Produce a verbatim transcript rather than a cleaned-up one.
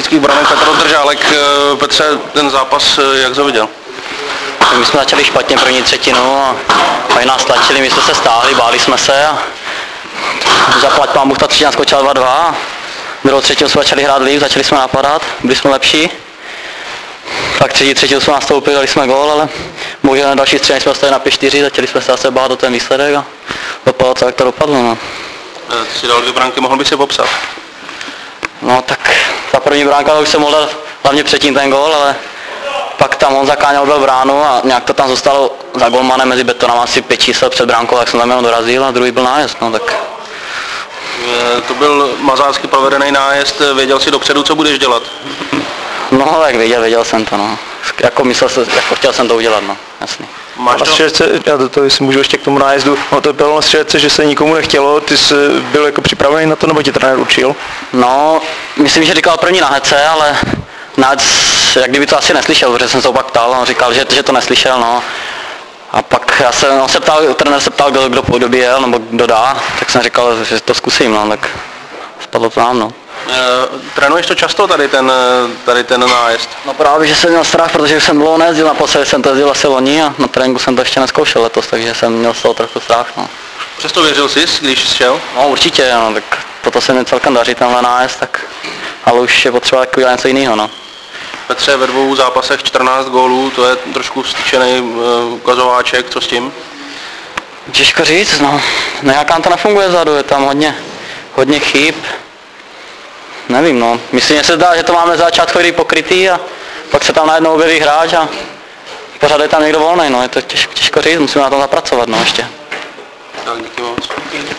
českých branek Petr Držálek. Petře, ten zápas, jak jsi viděl? My jsme začali špatně první třetinu a pak nás tlačili, my jsme se stáhli, báli jsme se a zaplať pán Bůh, ta třetina skočila dva dva. Druhou třetinu jsme začali hrát líp, začali jsme napadat, byli jsme lepší. Pak třetí třetinu jsme nastoupili, dali jsme gól, ale bohužel na další střelení jsme dostali na pět čtyři, začali jsme se zase bát o ten výsledek a dopadlo to, jak to dopadlo. No. Ty si dal dvě branky, mohl by si popsat? No tak ta první bránka už jsem mohl dát hlavně předtím ten gól, ale pak tam on zakáněl byl bránu a nějak to tam zůstalo za golmanem mezi betonama asi pět čísel před bránkou, tak jsem tam jenom dorazil a druhý byl nájezd. No, tak. To byl mazácky provedený nájezd, věděl jsi dopředu, co budeš dělat? No tak věděl, věděl jsem to, no. Jako myslel jsem, jako chtěl jsem to udělat, no, jasný. Máš na střelce, já do toho, jestli můžu ještě k tomu nájezdu, no to bylo na střelce, že se nikomu nechtělo, ty jsi byl jako připravený na to, nebo tě trenér učil? No, myslím, že říkal první na hece, ale nac, jak kdyby to asi neslyšel, protože jsem se opak ptal, on říkal, že, že to neslyšel, no. A pak já se, on se ptal, trenér se ptal, kdo, kdo po době jel, nebo kdo dá, tak jsem říkal, že to zkusím, no, tak spadlo to nám, no. E, trénuješ to často tady ten, tady ten nájezd? No právě, že jsem měl strach, protože už jsem dlouho nejezdil, naposledy jsem to jezdil asi loni a na tréninku jsem to ještě neskoušel letos, takže jsem měl z toho trochu strach, no. Přesto věřil jsi, když jsi šel? No určitě, no, tak toto se mi celkem daří, tenhle nájezd, tak, ale už je potřeba tak udělat něco jiného, no. Petře, ve dvou zápasech čtrnáct gólů, to je trošku vstyčený uh, ukazováček, co s tím? Těžko říct, no, nějak nám to nefunguje vzadu, je tam hodně, hodně chyb. Nevím, no, myslím, že se zdá, že to máme začátku hry pokrytý a pak se tam najednou objeví hráč a pořád je tam někdo volný, no, je to těžko, těžko říct, musíme na tom zapracovat, no, ještě. Tak, díky moc.